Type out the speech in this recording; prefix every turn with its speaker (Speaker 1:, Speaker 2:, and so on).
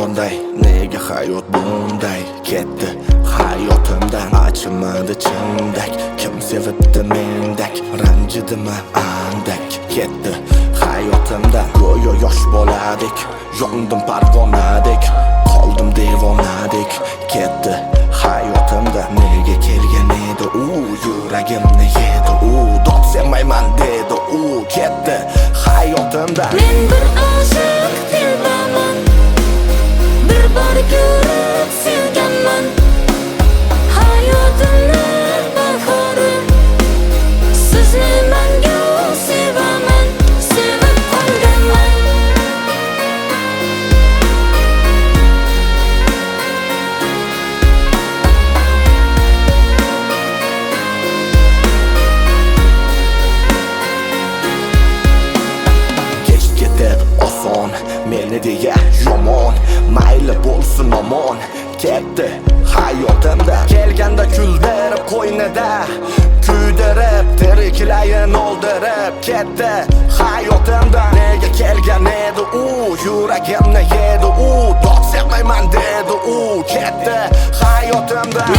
Speaker 1: bunday, nega hayot bunday? Ketdi hayotimdan, ochilmadi chindak. Kim sevibdi mendek, ranjidimi andak? Ketdi hayotimdan, go'yo yosh boladik. Yondim parvonadek, qoldim devonadek. Ketdi hayotimdan, nega kelgan edi u? Yuragimni yedi u, dod sevmayman dedi u. Ketdi hayotimdan.
Speaker 2: Men bir oshiq dilbaman, bir bor ko'rib sevganman. Hayotimni bahori, sizni mangu sevaman, sevib qolganman.
Speaker 1: Oson, meni deya yomon, mayli bo'lsin omon. Ketdi hayotimdan, kelganda kuldirib qo'ynida, kuydirib tiriklayin oldirib. Ketdi hayotimdan, nega kelgan edi u? Yuragimni yedi u, dod sevmayman dedi u. Ketdi hayotimdan.